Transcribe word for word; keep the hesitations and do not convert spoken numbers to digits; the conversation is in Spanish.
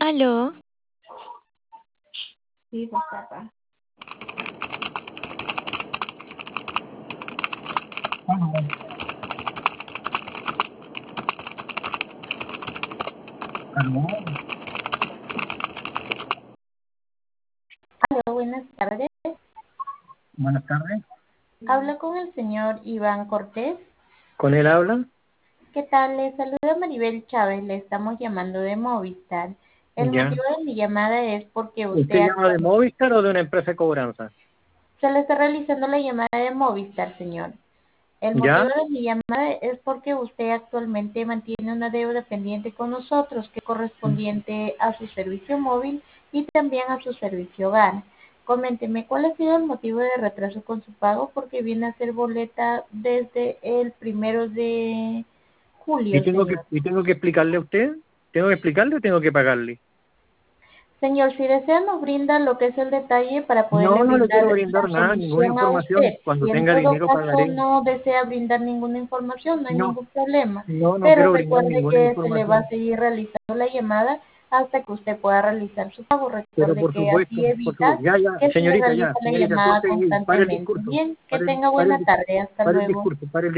Aló, Sí, papá. Aló, Hola, buenas tardes. buenas tardes. Hablo con el señor Iván Cortés. ¿Con él habla? ¿Qué tal? Le saluda Maribel Chávez. Le estamos llamando de Movistar. El Ya. motivo de mi llamada es porque ¿Usted usted llama de actualmente Movistar o de una empresa de cobranza? se le está realizando la llamada de Movistar, señor. El motivo ¿Ya? de mi llamada es porque usted actualmente mantiene una deuda pendiente con nosotros que es correspondiente a su servicio móvil y también a su servicio hogar. Coménteme, ¿cuál ha sido el motivo de retraso con su pago? Porque viene a ser boleta desde el primero de ¿Y julio, tengo que, señor. y tengo que explicarle a usted? ¿Tengo que explicarle o tengo que pagarle? Señor, si desea nos brinda lo que es el detalle para poderle No, no le quiero brindar la brindar nada, ninguna solución a información. usted. Cuando Si en tenga todo dinero caso pagaré. no desea brindar ninguna información, no hay No, ningún problema. no, no Pero quiero brindar recuerde ninguna que se le va a información. seguir realizando la llamada hasta que usted pueda realizar su pago. Pero Recuerde por que supuesto, así por evita supuesto. Ya, ya, que se le señorita, realice ya, la señorita, llamada entonces, pare el constantemente. discurso. Bien, que Pare el, tenga pare el, buena tarde. Hasta pare el luego. discurso, pare el